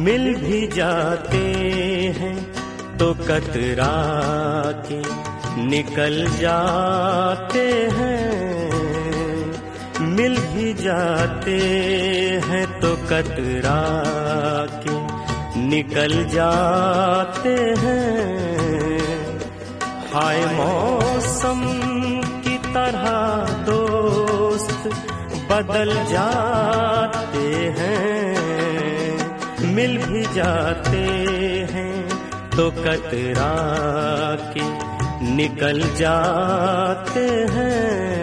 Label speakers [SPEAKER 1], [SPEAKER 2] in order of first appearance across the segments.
[SPEAKER 1] मिल भी जाते हैं तो कतरा के निकल जाते हैं, मिल भी जाते हैं तो कतरा के निकल जाते हैं। हाय मौसम की तरह दोस्त बदल जाते हैं, मिल भी जाते हैं तो कतरा के निकल जाते हैं।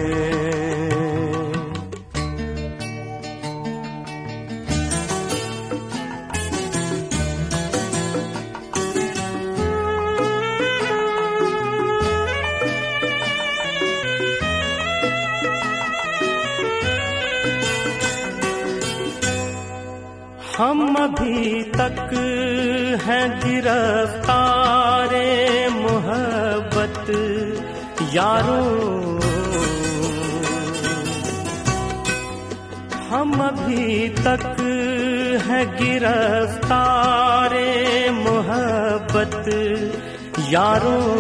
[SPEAKER 1] हम अभी तक हैं गिरफ्तारे मोहब्बत यारों, हम अभी तक हैं गिरफ्तारे मोहब्बत यारों।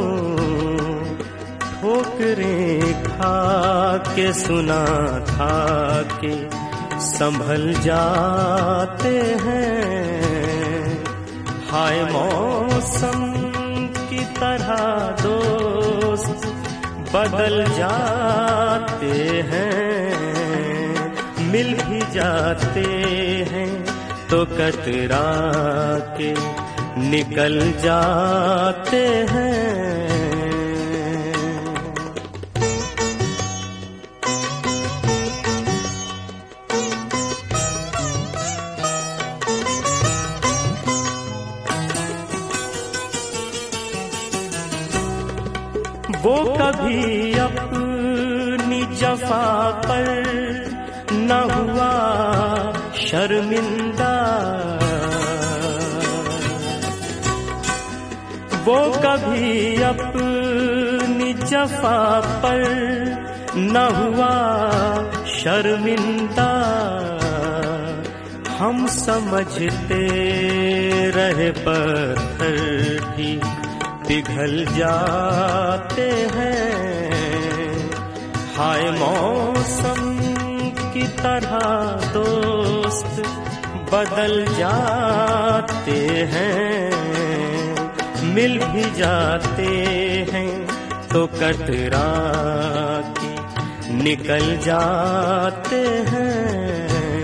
[SPEAKER 1] ठोकरें खा के सुना था के संभल जाते हैं। हाय मौसम की तरह दोस्त बदल जाते हैं, मिल भी जाते हैं तो कतरा के निकल जाते हैं। वो कभी अपनी जफा पर न हुआ शर्मिंदा, वो कभी अपनी जफा पर न हुआ शर्मिंदा। हम समझते रहे पत्थर भी पिघल जाते हैं। हाय मौसम की तरह दोस्त बदल जाते हैं, मिल भी जाते हैं तो कतरा के निकल जाते हैं।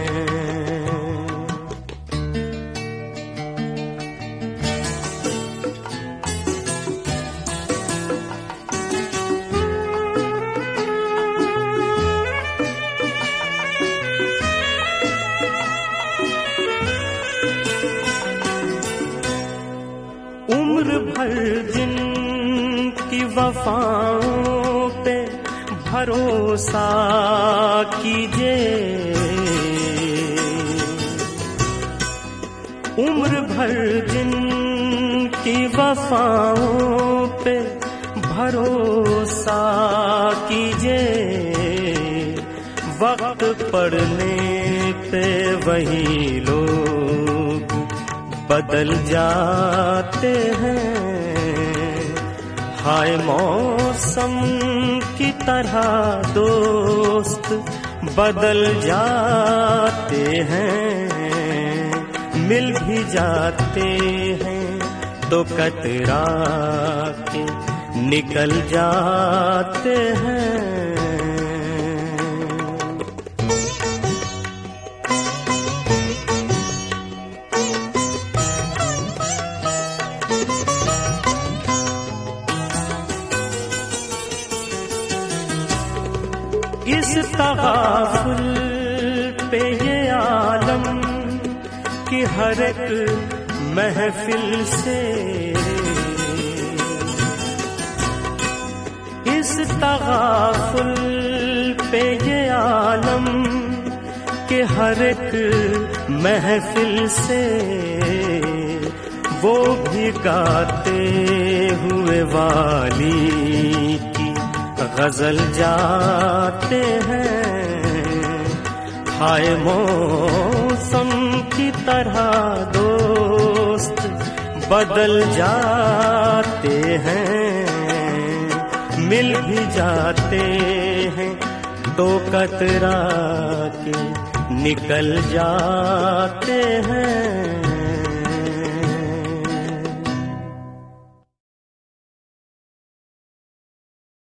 [SPEAKER 1] उम्र भर जिनकी वफाओं पे भरोसा कीजिए, उम्र भर जिनकी वफाओं पे भरोसा कीजिए। वक्त पड़ने पे वही लोग बदल जाते हैं। हाय मौसम की तरह दोस्त बदल जाते हैं, मिल भी जाते हैं तो कतरा के निकल जाते हैं। इस तगाफुल पे ये आलम कि हर एक महफिल से, इस तगाफुल पे ये आलम कि हर एक महफिल से वो भी गाते हुए वाली की गजल जाते हैं। हाय मौसम की तरह दो बदल जाते हैं, मिल भी जाते हैं, दो कतरा के निकल जाते हैं।